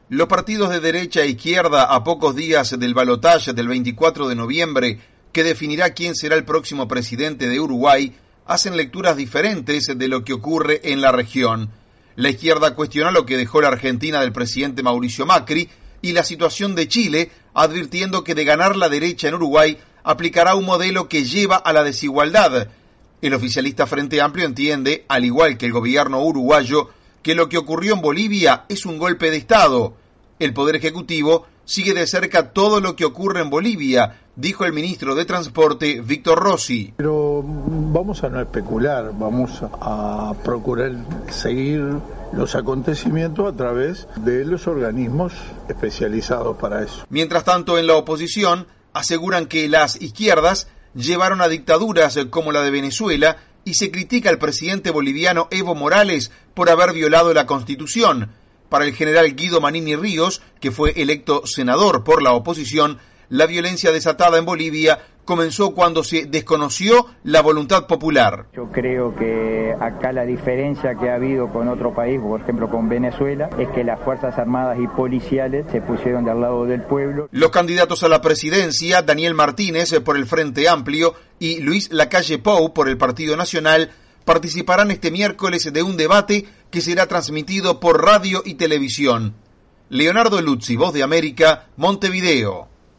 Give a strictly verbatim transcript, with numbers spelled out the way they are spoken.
Los partidos de derecha e izquierda, a pocos días del balotaje del veinticuatro de noviembre, que definirá quién será el próximo presidente de Uruguay, hacen lecturas diferentes de lo que ocurre en la región. La izquierda cuestiona lo que dejó la Argentina del presidente Mauricio Macri y la situación de Chile, advirtiendo que de ganar la derecha en Uruguay aplicará un modelo que lleva a la desigualdad. El oficialista Frente Amplio entiende, al igual que el gobierno uruguayo, que lo que ocurrió en Bolivia es un golpe de Estado. El Poder Ejecutivo sigue de cerca todo lo que ocurre en Bolivia, dijo el ministro de Transporte, Víctor Rossi. Pero vamos a no especular, vamos a procurar seguir los acontecimientos a través de los organismos especializados para eso. Mientras tanto, en la oposición aseguran que las izquierdas llevaron a dictaduras como la de Venezuela y se critica al presidente boliviano Evo Morales por haber violado la Constitución. Para el general Guido Manini Ríos, que fue electo senador por la oposición, la violencia desatada en Bolivia comenzó cuando se desconoció la voluntad popular. Yo creo que acá la diferencia que ha habido con otro país, por ejemplo con Venezuela, es que las Fuerzas Armadas y policiales se pusieron del lado del pueblo. Los candidatos a la presidencia, Daniel Martínez por el Frente Amplio y Luis Lacalle Pou por el Partido Nacional, participarán este miércoles de un debate que será transmitido por radio y televisión. Leonardo Luzzi, Voz de América, Montevideo.